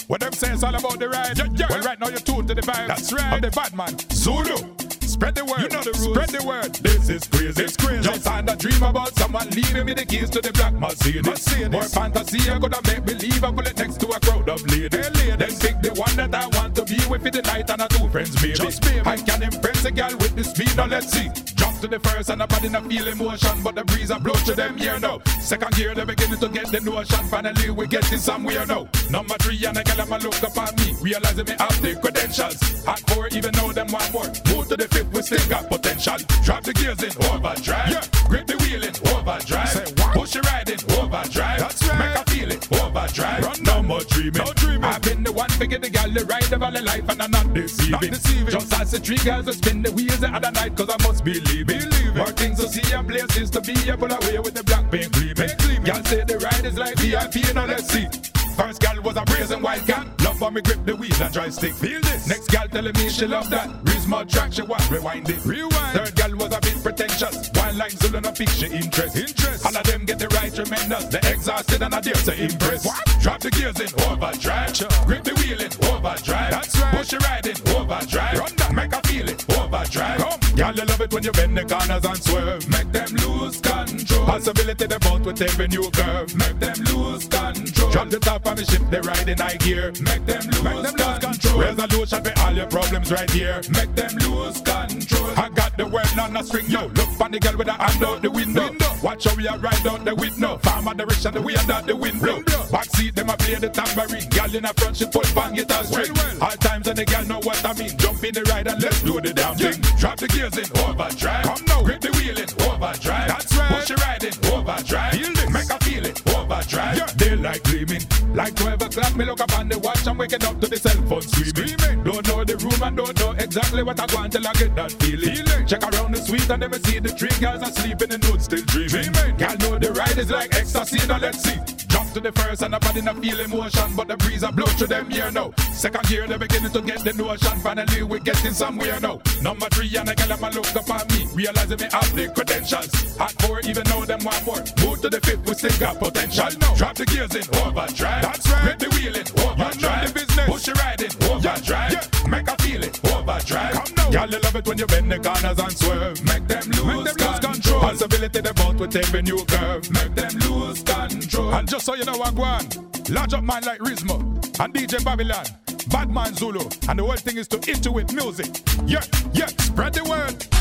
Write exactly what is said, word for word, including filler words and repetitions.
What them say is all about the ride. Yeah, yeah. Well, right now you're tuned to the vibe. That's right. Of the bad man, Zulu. Spread the word, you know the rules. Spread the word. This is crazy, it's crazy. Just had a dream about someone leaving me the keys to the black Mercedes. Mercedes. More fantasy, I could have make believe I pull it next to a crowd of ladies. Hey, ladies. Then pick the one that I want to be with for the night and a two friends, baby. Just baby. I can impress a girl with the speed, now let's see. Jump to the first and a body not feel emotion, but the breeze I blow to them here now. Second gear, they beginning to get the notion. Finally, we getting somewhere now. Number three, and a girl I'ma look up on me, realizing me have the credentials. At four, even though them want more. Move to the fifth, we still got potential. Drop the gears in overdrive. Yeah. Grip the wheel in overdrive. Say what? Push it right in overdrive. That's right. Make her feel it overdrive. Run no more dreaming. No dreaming. I've been the one to get the gal to ride the valley life, and I'm not deceiving. Not deceiving. Just as the three girls to spin the wheels the other night, cause I must be leaving. Believe more things to see and places to be able away with the black paint gleaming. Y'all say the ride is like V I P, now let's see. First gal was a brazen white cat. Love for me grip the wheel and joystick. Feel this. Next gal telling me she love that. Reasonable track she want rewind it. Rewind. Third gal was a bit pretentious. One line Zulu no picture interest. Interest. All of them get the right tremendous. The exhausted and I dare to impress. What? Drop the gears in overdrive. Sure. Grip the wheel in overdrive. That's right. Push it right in overdrive. Run that. Make her feel it overdrive. Come. Gal you love it when you bend the corners and swerve. Make them lose control. Possibility they bout with every new curve. Make them lose control. Drop the top on the ship, they ride in high gear. Make them lose, Make them lose control. Resolution for all your problems right here. Make them lose control. I got the word on the string, yo. Look for the girl with a hand out the window. window. Watch how we are ride out the window. Farmer direction, the way out the window. Backseat, them a play the tambourine. Girl in the front, she pull bang guitar string. Well, well. All times and the girl know what I mean. Jump in the ride and let's do the damn yeah. thing. Drop the gears in overdrive. Come now, grip the wheel in overdrive. That's right. Push it right in overdrive. Feel this. Make her feel it overdrive. Yeah. Daylight gleaming. Like twelve o'clock, me look up on the watch and waking up to the cell phone screaming. screaming. Don't know the room and don't know exactly what I want till I get that feeling. feeling. Check around the suite and then me see the three girls asleep in the nude still dreaming. dreaming. Girl know the ride is like ecstasy, now let's see. Jump to the first and the body not feel emotion, but the breeze a blow through them here now. Second gear, they beginning to get the notion. Finally, we getting somewhere now. Number three and a girl I'ma look up on me, realizing me have the credentials. At four, even though them want more. Move to the fifth, we still got potential. Drop the gears in overdrive. That's right. Grip the wheel in overdrive. You know the business. Push it right in overdrive. Yeah. Yeah. Make her feel it overdrive. Come now. Y'all love it when you bend the corners and swerve. Make them lose, Make them lose control. control. Possibility they bout with every new curve. Make them lose control. And just so you know what go on, large up man like Rizmo and D J Babylon, Badman Zulu, and the whole thing is to hit you with music. Yeah, yeah, spread the word.